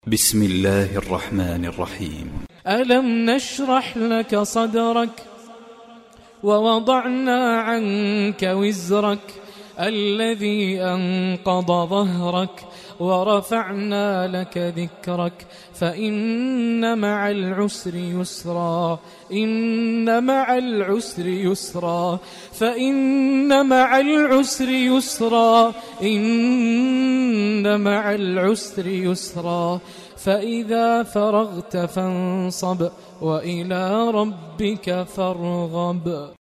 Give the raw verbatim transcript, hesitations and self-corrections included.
بسم الله الرحمن الرحيم. ألم نشرح لك صدرك ووضعنا عنك وزرك الذي أنقض ظهرك ورفعنا لك ذكرك فإن مع العسر يسرا إن مع العسر يسرا فإن مع العسر يسرا إن مع العسر يسرا فإذا فرغت فانصب وإلى ربك فارغب.